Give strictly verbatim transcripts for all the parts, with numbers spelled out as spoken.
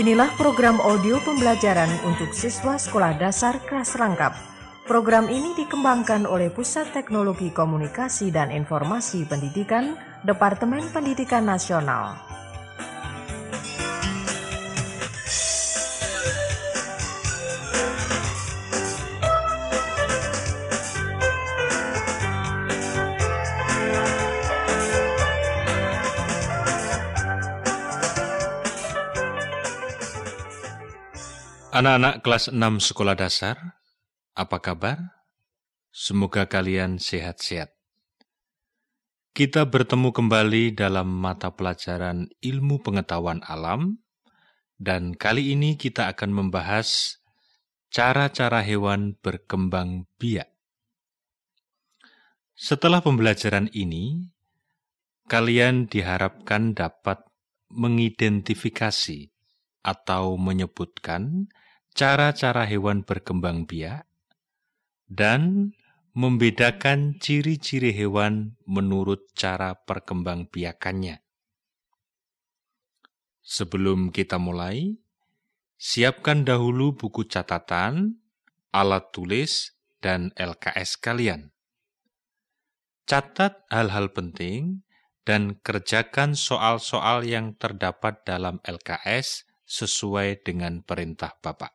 Inilah program audio pembelajaran untuk siswa sekolah dasar kelas rangkap. Program ini dikembangkan oleh Pusat Teknologi Komunikasi dan Informasi Pendidikan, Departemen Pendidikan Nasional. Anak-anak kelas enam sekolah dasar, apa kabar? Semoga kalian sehat-sehat. Kita bertemu kembali dalam mata pelajaran ilmu pengetahuan alam, dan kali ini kita akan membahas cara-cara hewan berkembang biak. Setelah pembelajaran ini, kalian diharapkan dapat mengidentifikasi atau menyebutkan cara-cara hewan berkembang biak dan membedakan ciri-ciri hewan menurut cara perkembangbiakannya. Sebelum kita mulai, siapkan dahulu buku catatan, alat tulis, dan L K S kalian. Catat hal-hal penting dan kerjakan soal-soal yang terdapat dalam L K S sesuai dengan perintah Bapak.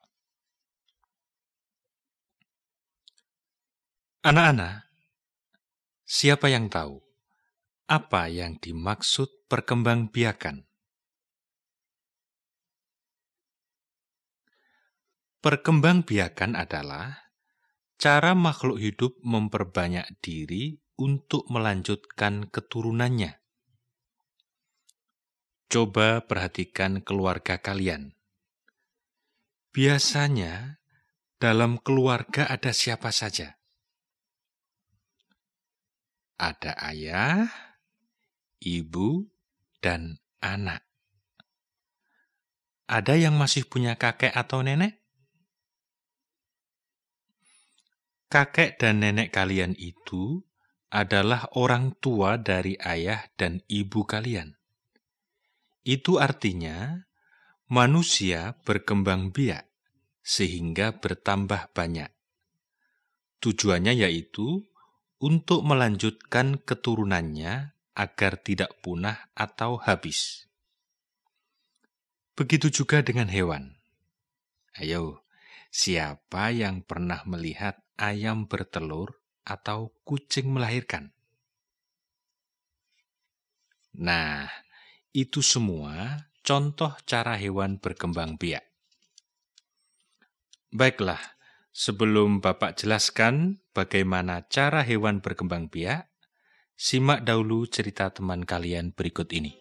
Anak-anak, siapa yang tahu apa yang dimaksud perkembangbiakan? Perkembangbiakan adalah cara makhluk hidup memperbanyak diri untuk melanjutkan keturunannya. Coba perhatikan keluarga kalian. Biasanya, dalam keluarga ada siapa saja? Ada ayah, ibu, dan anak. Ada yang masih punya kakek atau nenek? Kakek dan nenek kalian itu adalah orang tua dari ayah dan ibu kalian. Itu artinya manusia berkembang biak sehingga bertambah banyak. Tujuannya yaitu untuk melanjutkan keturunannya agar tidak punah atau habis. Begitu juga dengan hewan. Ayo, siapa yang pernah melihat ayam bertelur atau kucing melahirkan? Nah, itu semua contoh cara hewan berkembang biak. Baiklah, sebelum Bapak jelaskan bagaimana cara hewan berkembang biak, simak dahulu cerita teman kalian berikut ini.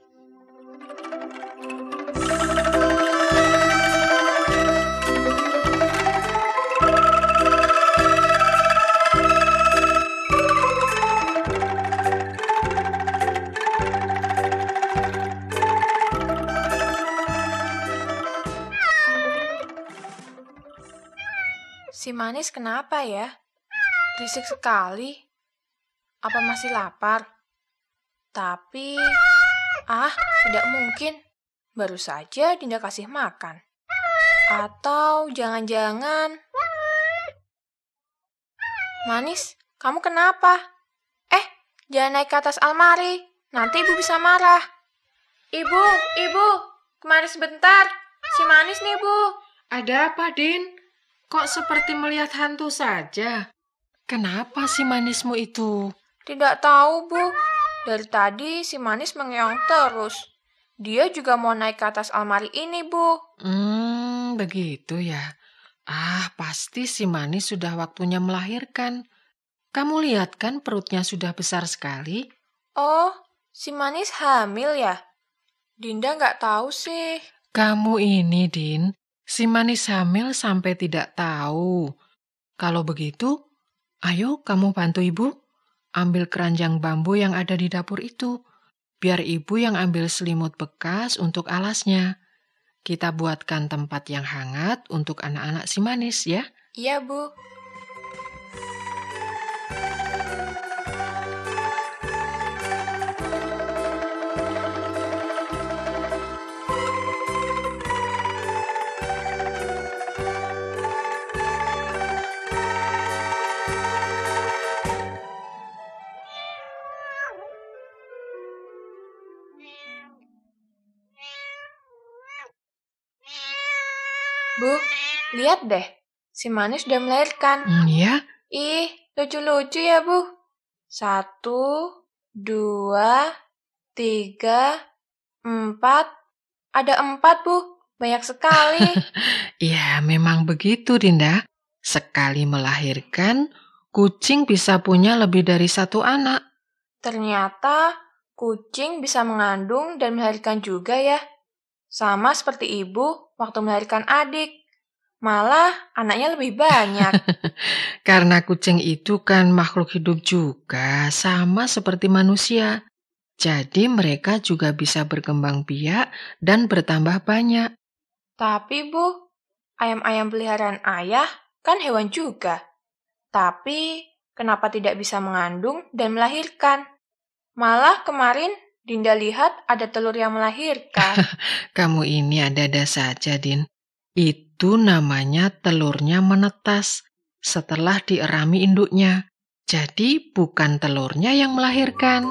Si Manis kenapa ya? Berisik sekali. Apa masih lapar? Tapi, ah, tidak mungkin. Baru saja Dinda kasih makan. Atau jangan-jangan... Manis, kamu kenapa? Eh, jangan naik ke atas almari. Nanti ibu bisa marah. Ibu, ibu, kemari sebentar. Si Manis nih, Bu. Ada apa, Din? Kok seperti melihat hantu saja? Kenapa si manismu itu? Tidak tahu, Bu. Dari tadi si Manis mengeong terus. Dia juga mau naik ke atas almari ini, Bu. Hmm, begitu ya. Ah, pasti si Manis sudah waktunya melahirkan. Kamu lihat kan perutnya sudah besar sekali? Oh, si Manis hamil ya? Dinda nggak tahu sih. Kamu ini, Din. Si Manis hamil sampai tidak tahu. Kalau begitu, ayo kamu bantu ibu. Ambil keranjang bambu yang ada di dapur itu. Biar ibu yang ambil selimut bekas untuk alasnya. Kita buatkan tempat yang hangat untuk anak-anak si Manis ya. Iya, Bu. lihat deh, si manis sudah melahirkan. Hmm, ya? Ih, lucu-lucu ya, Bu. Satu, dua, tiga, empat. Ada empat, Bu. Banyak sekali. Ya, memang begitu, Dinda. Sekali melahirkan, kucing bisa punya lebih dari satu anak. Ternyata kucing bisa mengandung dan melahirkan juga ya. Sama seperti ibu waktu melahirkan adik. Malah anaknya lebih banyak. Karena kucing itu kan makhluk hidup juga, sama seperti manusia. Jadi mereka juga bisa berkembang biak dan bertambah banyak. Tapi Bu, ayam-ayam peliharaan ayah kan hewan juga. Tapi kenapa tidak bisa mengandung dan melahirkan? Malah kemarin Dinda lihat ada telur yang melahirkan. Kamu ini ada-ada saja, Din. Itu namanya telurnya menetas setelah dierami induknya. Jadi bukan telurnya yang melahirkan.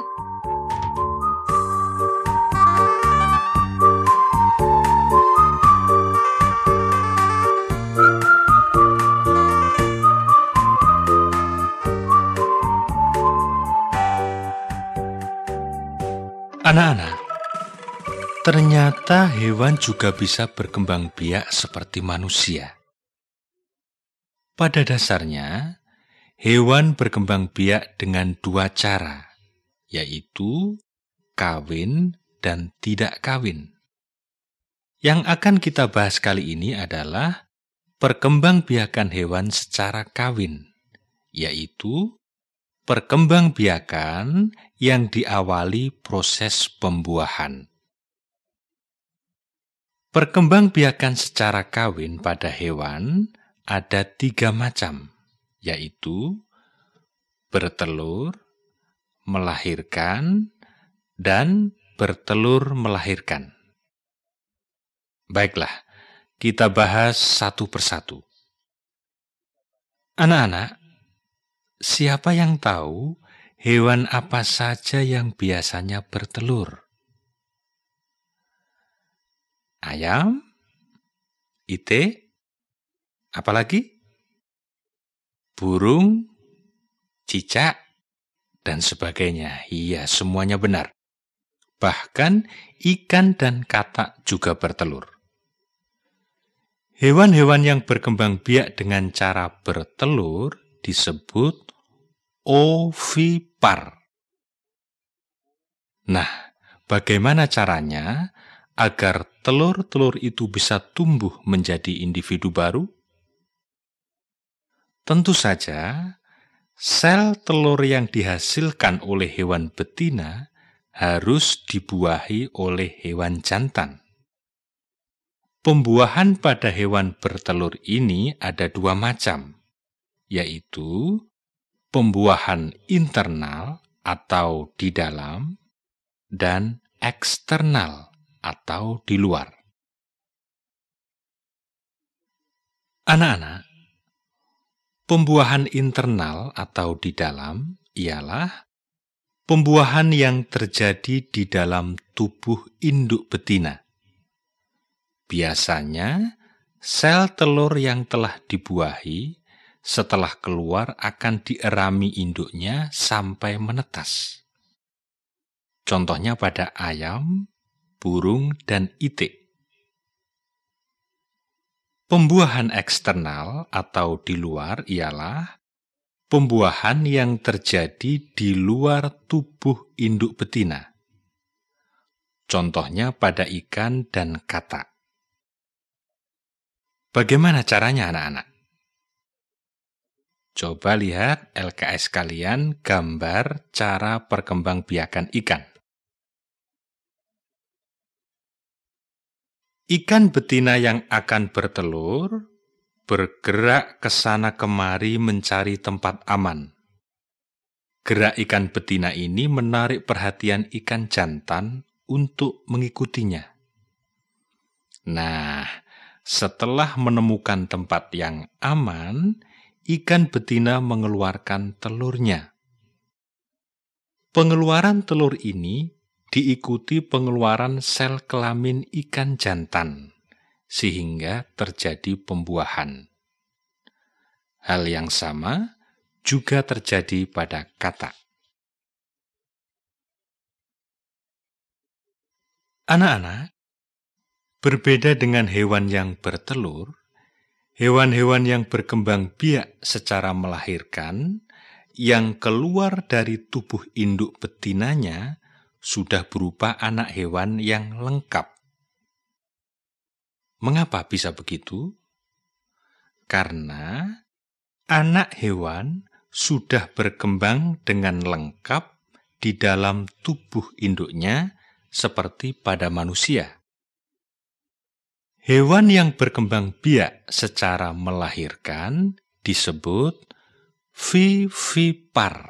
Anak-anak, ternyata hewan juga bisa berkembang biak seperti manusia. Pada dasarnya, hewan berkembang biak dengan dua cara, yaitu kawin dan tidak kawin. Yang akan kita bahas kali ini adalah perkembangbiakan hewan secara kawin, yaitu perkembangbiakan yang diawali proses pembuahan. Perkembangbiakan secara kawin pada hewan ada tiga macam, yaitu bertelur, melahirkan, dan bertelur melahirkan. Baiklah, kita bahas satu persatu. Anak-anak, siapa yang tahu hewan apa saja yang biasanya bertelur? Ayam, itik, apalagi? Burung, cicak, dan sebagainya. Iya, semuanya benar. Bahkan ikan dan katak juga bertelur. Hewan-hewan yang berkembang biak dengan cara bertelur disebut ovipar. Nah, bagaimana caranya agar telur-telur itu bisa tumbuh menjadi individu baru? Tentu saja, sel telur yang dihasilkan oleh hewan betina harus dibuahi oleh hewan jantan. Pembuahan pada hewan bertelur ini ada dua macam, yaitu pembuahan internal atau di dalam dan eksternal atau di luar. Anak-anak, pembuahan internal atau di dalam ialah pembuahan yang terjadi di dalam tubuh induk betina. Biasanya, sel telur yang telah dibuahi setelah keluar akan dierami induknya sampai menetas. Contohnya pada ayam, burung, dan itik. Pembuahan eksternal atau di luar ialah pembuahan yang terjadi di luar tubuh induk betina. Contohnya pada ikan dan katak. Bagaimana caranya, anak-anak? Coba lihat L K S kalian gambar cara perkembangbiakan ikan. Ikan betina yang akan bertelur bergerak ke sana kemari mencari tempat aman. Gerak ikan betina ini menarik perhatian ikan jantan untuk mengikutinya. Nah, setelah menemukan tempat yang aman, ikan betina mengeluarkan telurnya. Pengeluaran telur ini diikuti pengeluaran sel kelamin ikan jantan, sehingga terjadi pembuahan. Hal yang sama juga terjadi pada katak. Anak-anak, berbeda dengan hewan yang bertelur, hewan-hewan yang berkembang biak secara melahirkan, yang keluar dari tubuh induk betinanya sudah berupa anak hewan yang lengkap. Mengapa bisa begitu? Karena anak hewan sudah berkembang dengan lengkap di dalam tubuh induknya seperti pada manusia. Hewan yang berkembang biak secara melahirkan disebut vivipar.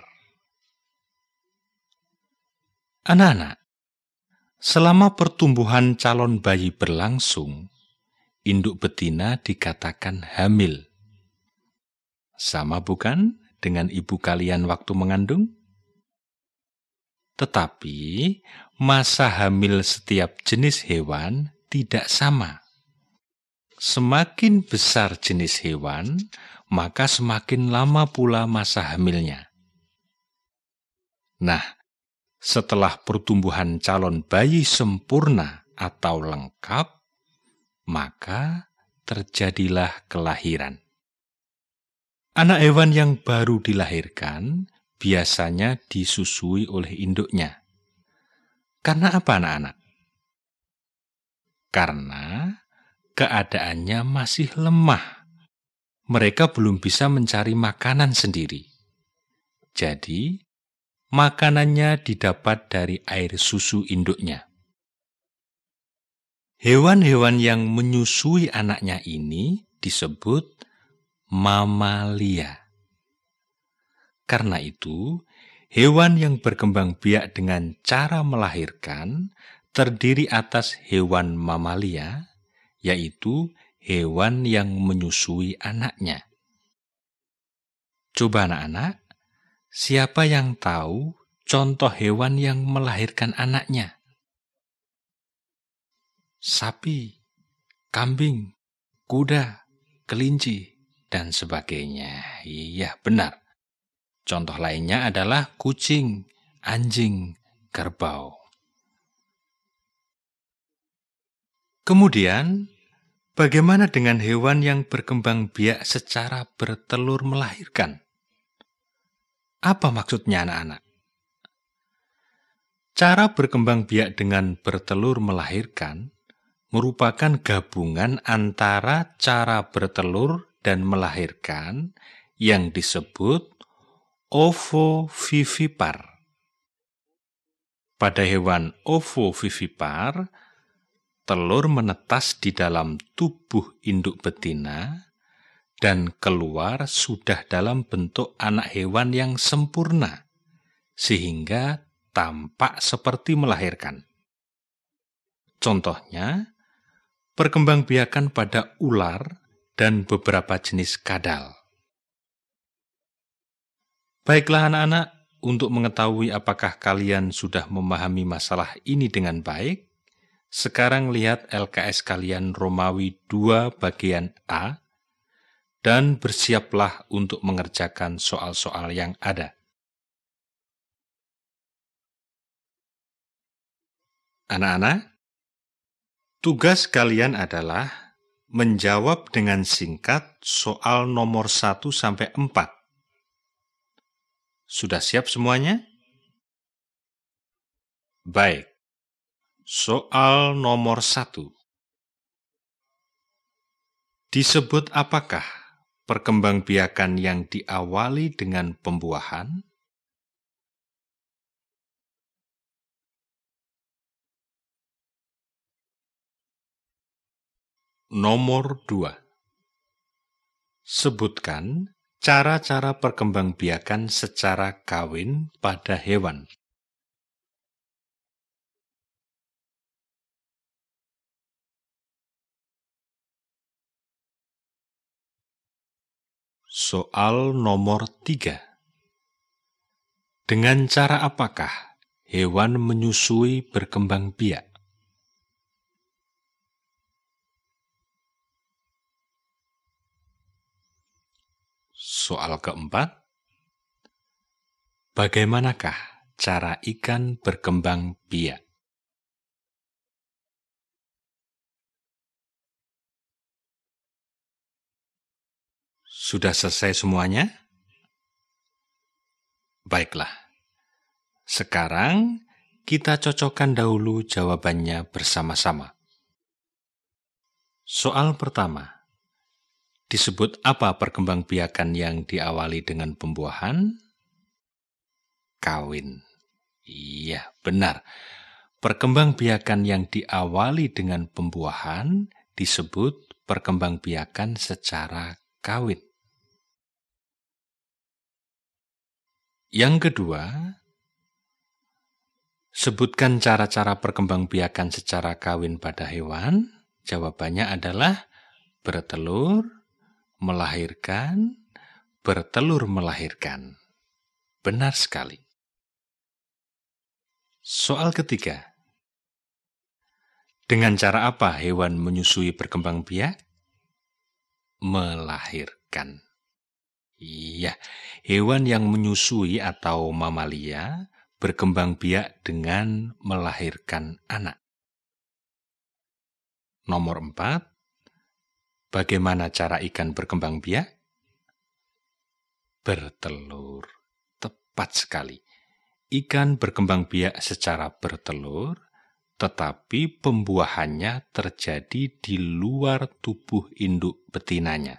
Anak-anak, selama pertumbuhan calon bayi berlangsung, induk betina dikatakan hamil. Sama bukan dengan ibu kalian waktu mengandung? Tetapi masa hamil setiap jenis hewan tidak sama. Semakin besar jenis hewan, maka semakin lama pula masa hamilnya. Nah, setelah pertumbuhan calon bayi sempurna atau lengkap, maka terjadilah kelahiran. Anak hewan yang baru dilahirkan biasanya disusui oleh induknya. Karena apa, anak-anak? Karena keadaannya masih lemah. Mereka belum bisa mencari makanan sendiri. Jadi, makanannya didapat dari air susu induknya. Hewan-hewan yang menyusui anaknya ini disebut mamalia. Karena itu, hewan yang berkembang biak dengan cara melahirkan terdiri atas hewan mamalia, yaitu hewan yang menyusui anaknya. Coba anak-anak, siapa yang tahu contoh hewan yang melahirkan anaknya? Sapi, kambing, kuda, kelinci, dan sebagainya. Iya, benar. Contoh lainnya adalah kucing, anjing, kerbau. Kemudian, bagaimana dengan hewan yang berkembang biak secara bertelur melahirkan? Apa maksudnya, anak-anak? Cara berkembang biak dengan bertelur melahirkan merupakan gabungan antara cara bertelur dan melahirkan yang disebut ovovivipar. Pada hewan ovovivipar, telur menetas di dalam tubuh induk betina dan keluar sudah dalam bentuk anak hewan yang sempurna, sehingga tampak seperti melahirkan. Contohnya, perkembangbiakan pada ular dan beberapa jenis kadal. Baiklah anak-anak, untuk mengetahui apakah kalian sudah memahami masalah ini dengan baik, sekarang lihat L K S kalian Romawi dua bagian A, dan bersiaplah untuk mengerjakan soal-soal yang ada. Anak-anak, tugas kalian adalah menjawab dengan singkat soal nomor satu sampai empat. Sudah siap semuanya? Baik. Soal nomor satu. Disebut apakah perkembangbiakan yang diawali dengan pembuahan? Nomor dua. Sebutkan cara-cara perkembangbiakan secara kawin pada hewan. Soal nomor tiga. Dengan cara apakah hewan menyusui berkembang biak? Soal keempat, bagaimanakah cara ikan berkembang biak? Sudah selesai semuanya? Baiklah. Sekarang kita cocokkan dahulu jawabannya bersama-sama. Soal pertama. Disebut apa perkembangbiakan yang diawali dengan pembuahan? Kawin. Iya, benar. Perkembangbiakan yang diawali dengan pembuahan disebut perkembangbiakan secara kawin. Yang kedua, sebutkan cara-cara perkembangbiakan secara kawin pada hewan. Jawabannya adalah bertelur, melahirkan, bertelur melahirkan. Benar sekali. Soal ketiga. Dengan cara apa hewan menyusui berkembang biak? Melahirkan. Iya, hewan yang menyusui atau mamalia berkembang biak dengan melahirkan anak. Nomor empat. Bagaimana cara ikan berkembang biak? Bertelur. Tepat sekali. Ikan berkembang biak secara bertelur, tetapi pembuahannya terjadi di luar tubuh induk betinanya.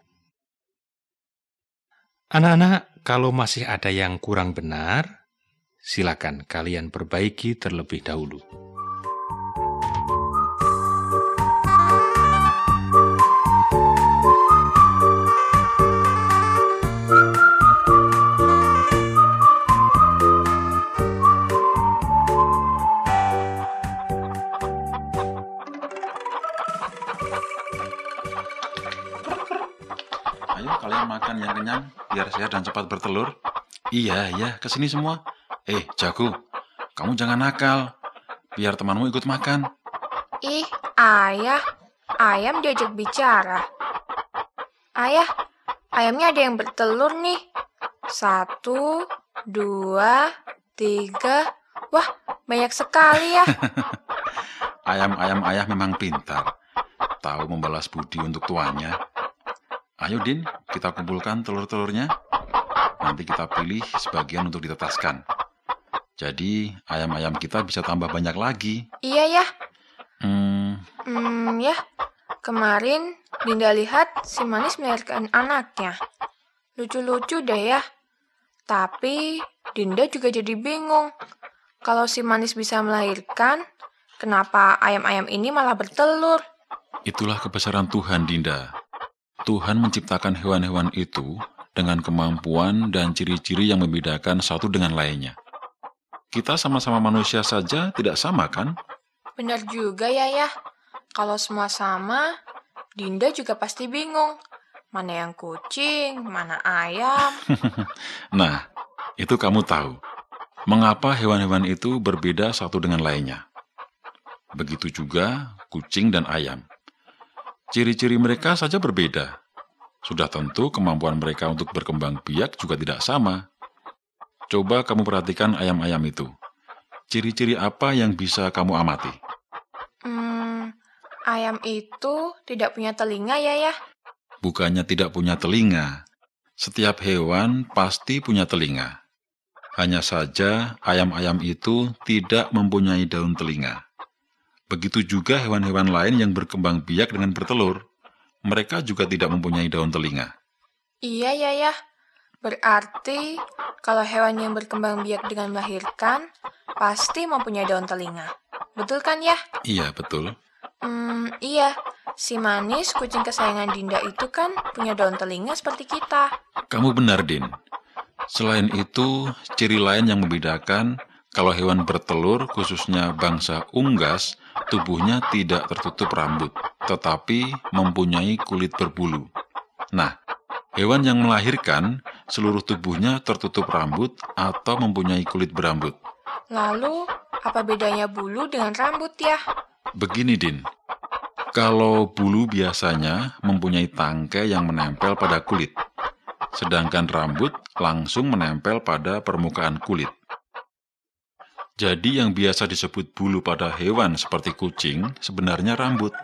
Anak-anak, kalau masih ada yang kurang benar, silakan kalian perbaiki terlebih dahulu. Ayo kalian makan yang kenyang, biar sehat dan cepat bertelur. Iya, iya, kesini semua. Eh, Jago, kamu jangan nakal, biar temanmu ikut makan. Ih, ayah, ayam diajak bicara. Ayah, ayamnya ada yang bertelur nih. Satu, dua, tiga. Wah, banyak sekali ya. Ayam-ayam ayah memang pintar, tahu membalas budi untuk tuannya. Ayo Din, kita kumpulkan telur-telurnya. Nanti kita pilih sebagian untuk ditetaskan. Jadi ayam-ayam kita bisa tambah banyak lagi. Iya ya. Hmm, Hmm, ya. Kemarin Dinda lihat si Manis melahirkan anaknya. Lucu-lucu deh ya. Tapi Dinda juga jadi bingung. Kalau si Manis bisa melahirkan, kenapa ayam-ayam ini malah bertelur? itulah kebesaran Tuhan, Dinda. Tuhan menciptakan hewan-hewan itu dengan kemampuan dan ciri-ciri yang membedakan satu dengan lainnya. Kita sama-sama manusia saja tidak sama, kan? Benar juga ya ya. Kalau semua sama, Dinda juga pasti bingung. Mana yang kucing, mana ayam. Nah, itu kamu tahu. Mengapa hewan-hewan itu berbeda satu dengan lainnya? Begitu juga kucing dan ayam. Ciri-ciri mereka saja berbeda. Sudah tentu kemampuan mereka untuk berkembang biak juga tidak sama. Coba kamu perhatikan ayam-ayam itu. Ciri-ciri apa yang bisa kamu amati? Hmm, ayam itu tidak punya telinga ya ya. Bukannya tidak punya telinga. Setiap hewan pasti punya telinga. Hanya saja ayam-ayam itu tidak mempunyai daun telinga. Begitu juga hewan-hewan lain yang berkembang biak dengan bertelur. Mereka juga tidak mempunyai daun telinga. Iya ya ya. Berarti kalau hewan yang berkembang biak dengan melahirkan pasti mempunyai daun telinga. Betul kan ya? Iya, betul. Hmm, iya. Si Manis, kucing kesayangan Dinda itu kan punya daun telinga seperti kita. Kamu benar, Din. Selain itu, ciri lain yang membedakan kalau hewan bertelur, khususnya bangsa unggas, tubuhnya tidak tertutup rambut, tetapi mempunyai kulit berbulu. Nah, hewan yang melahirkan, seluruh tubuhnya tertutup rambut atau mempunyai kulit berambut. Lalu, apa bedanya bulu dengan rambut ya? Begini, Din. Kalau bulu biasanya mempunyai tangkai yang menempel pada kulit. sedangkan rambut langsung menempel pada permukaan kulit. Jadi yang biasa disebut bulu pada hewan seperti kucing sebenarnya rambut.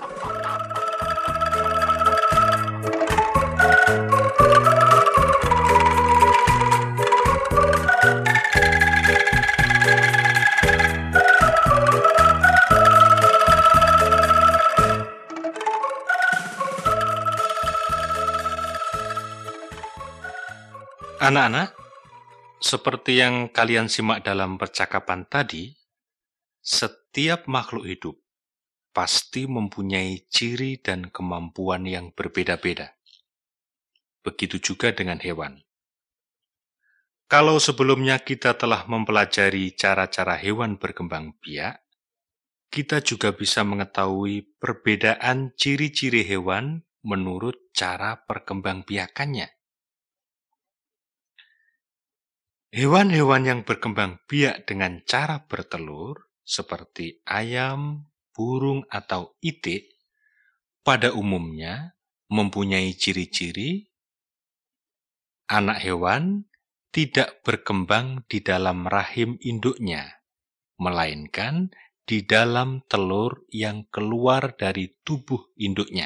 Anak-anak, seperti yang kalian simak dalam percakapan tadi, setiap makhluk hidup pasti mempunyai ciri dan kemampuan yang berbeda-beda. Begitu juga dengan hewan. Kalau sebelumnya kita telah mempelajari cara-cara hewan berkembang biak, kita juga bisa mengetahui perbedaan ciri-ciri hewan menurut cara perkembangbiakannya. Hewan-hewan yang berkembang biak dengan cara bertelur, seperti ayam, burung, atau itik, pada umumnya mempunyai ciri-ciri anak hewan tidak berkembang di dalam rahim induknya, melainkan di dalam telur yang keluar dari tubuh induknya.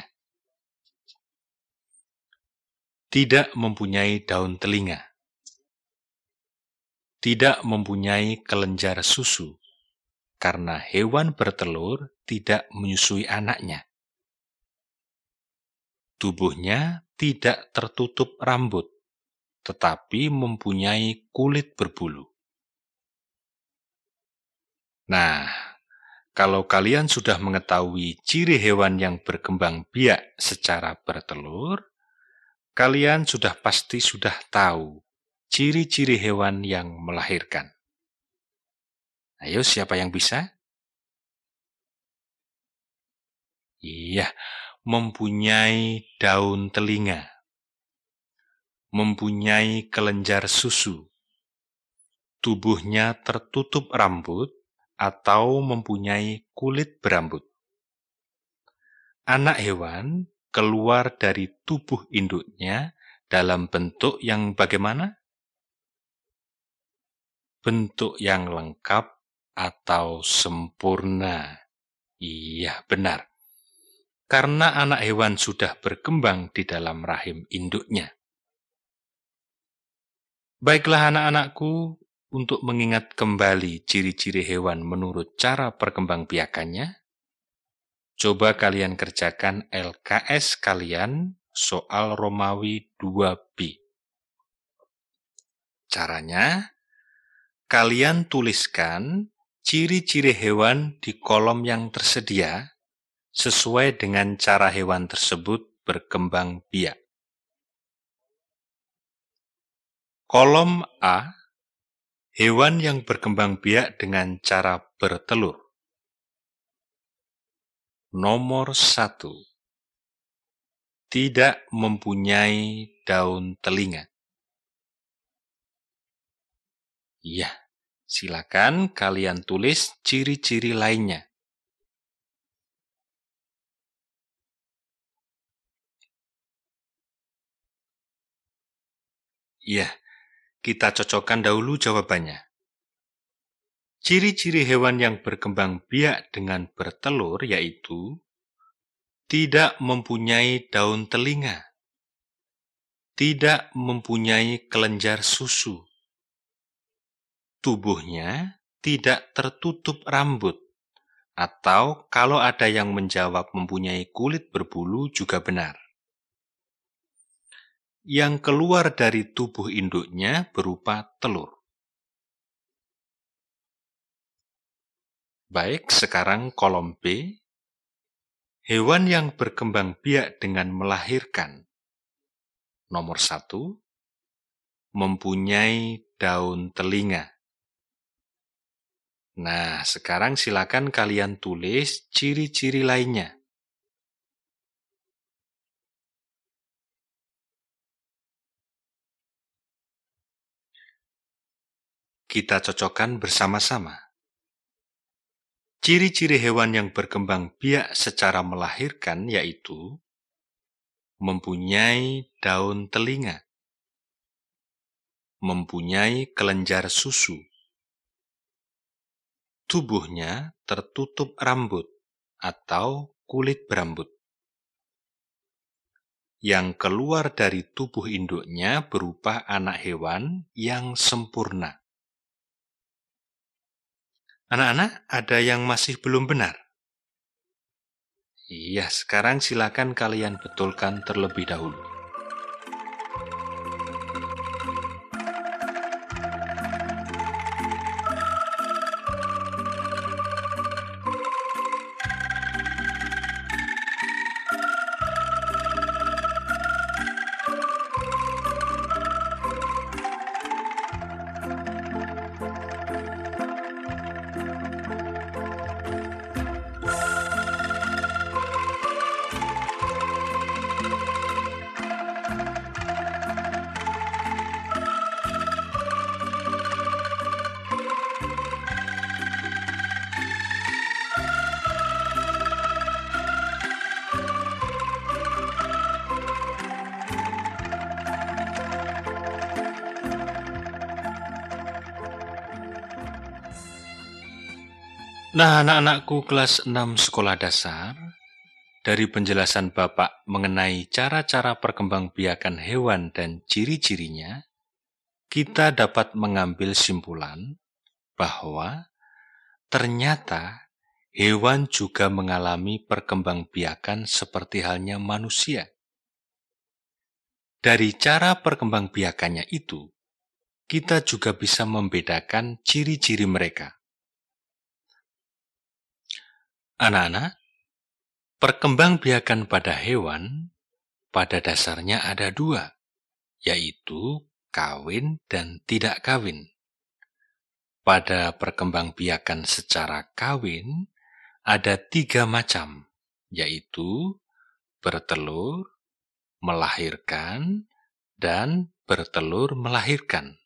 Tidak mempunyai daun telinga. Tidak mempunyai kelenjar susu, karena hewan bertelur tidak menyusui anaknya. Tubuhnya tidak tertutup rambut, tetapi mempunyai kulit berbulu. Nah, kalau kalian sudah mengetahui ciri hewan yang berkembang biak secara bertelur, kalian sudah pasti sudah tahu ciri-ciri hewan yang melahirkan. Ayo, siapa yang bisa? Iya, mempunyai daun telinga, mempunyai kelenjar susu, tubuhnya tertutup rambut, atau mempunyai kulit berambut. Anak hewan keluar dari tubuh induknya dalam bentuk yang bagaimana? Bentuk yang lengkap atau sempurna. Iya, benar. Karena anak hewan sudah berkembang di dalam rahim induknya. Baiklah anak-anakku, untuk mengingat kembali ciri-ciri hewan menurut cara perkembangbiakannya, coba kalian kerjakan L K S kalian soal Romawi dua B. Caranya, kalian tuliskan ciri-ciri hewan di kolom yang tersedia sesuai dengan cara hewan tersebut berkembang biak. Kolom A, hewan yang berkembang biak dengan cara bertelur. Nomor satu, tidak mempunyai daun telinga. Iya, silakan kalian tulis ciri-ciri lainnya. Iya, kita cocokkan dahulu jawabannya. Ciri-ciri hewan yang berkembang biak dengan bertelur yaitu tidak mempunyai daun telinga, tidak mempunyai kelenjar susu, tubuhnya tidak tertutup rambut, atau kalau ada yang menjawab mempunyai kulit berbulu juga benar. Yang keluar dari tubuh induknya berupa telur. Baik, sekarang kolom B. Hewan yang berkembang biak dengan melahirkan. Nomor satu, mempunyai daun telinga. Nah, sekarang silakan kalian tulis ciri-ciri lainnya. Kita cocokkan bersama-sama. Ciri-ciri hewan yang berkembang biak secara melahirkan yaitu mempunyai daun telinga. mempunyai kelenjar susu. Tubuhnya tertutup rambut atau kulit berambut. Yang keluar dari tubuh induknya berupa anak hewan yang sempurna. Anak-anak, ada yang masih belum benar? Iya, sekarang silakan kalian betulkan terlebih dahulu. Nah, anak-anakku kelas enam sekolah dasar, dari penjelasan Bapak mengenai cara-cara perkembangbiakan hewan dan ciri-cirinya, kita dapat mengambil simpulan bahwa ternyata hewan juga mengalami perkembangbiakan seperti halnya manusia. Dari cara perkembangbiakannya itu, kita juga bisa membedakan ciri-ciri mereka. Anak-anak, perkembangbiakan pada hewan pada dasarnya ada dua, yaitu kawin dan tidak kawin. Pada perkembangbiakan secara kawin ada tiga macam, yaitu bertelur, melahirkan, dan bertelur melahirkan.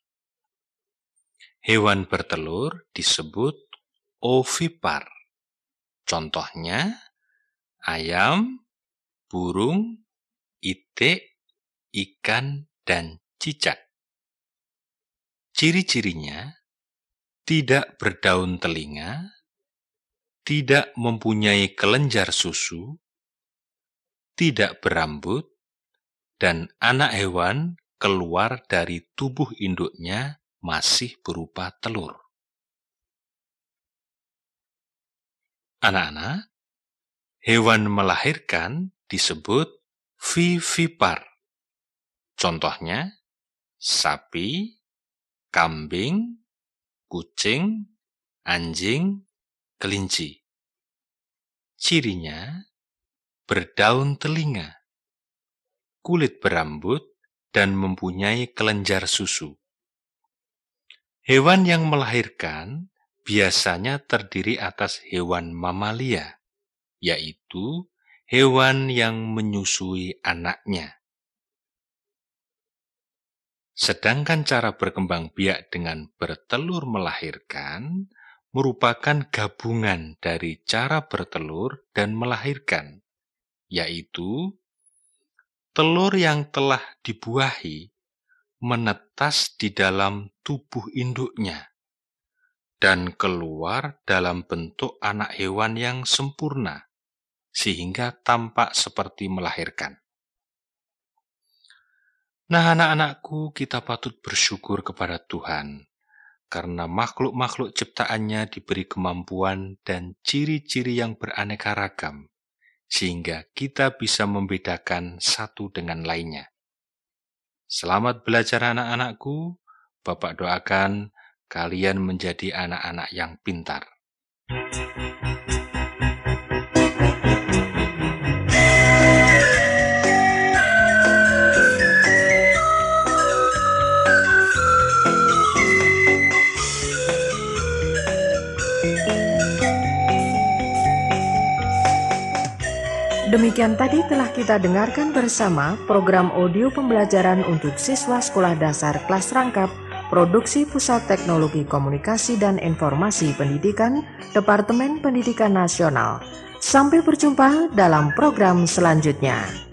Hewan bertelur disebut ovipar. Contohnya, ayam, burung, itik, ikan, dan cicak. Ciri-cirinya tidak berdaun telinga, tidak mempunyai kelenjar susu, tidak berambut, dan anak hewan keluar dari tubuh induknya masih berupa telur. Anak-anak, hewan melahirkan disebut vivipar. Contohnya, sapi, kambing, kucing, anjing, kelinci. Cirinya berdaun telinga, kulit berambut, dan mempunyai kelenjar susu. Hewan yang melahirkan biasanya terdiri atas hewan mamalia, yaitu hewan yang menyusui anaknya. Sedangkan cara berkembang biak dengan bertelur melahirkan merupakan gabungan dari cara bertelur dan melahirkan, yaitu telur yang telah dibuahi menetas di dalam tubuh induknya dan keluar dalam bentuk anak hewan yang sempurna, sehingga tampak seperti melahirkan. Nah, anak-anakku, kita patut bersyukur kepada Tuhan, karena makhluk-makhluk ciptaannya diberi kemampuan dan ciri-ciri yang beraneka ragam, sehingga kita bisa membedakan satu dengan lainnya. Selamat belajar anak-anakku, Bapak doakan kalian menjadi anak-anak yang pintar. Demikian tadi telah kita dengarkan bersama program audio pembelajaran untuk siswa sekolah dasar kelas rangkap Produksi Pusat Teknologi Komunikasi dan Informasi Pendidikan, Departemen Pendidikan Nasional. Sampai berjumpa dalam program selanjutnya.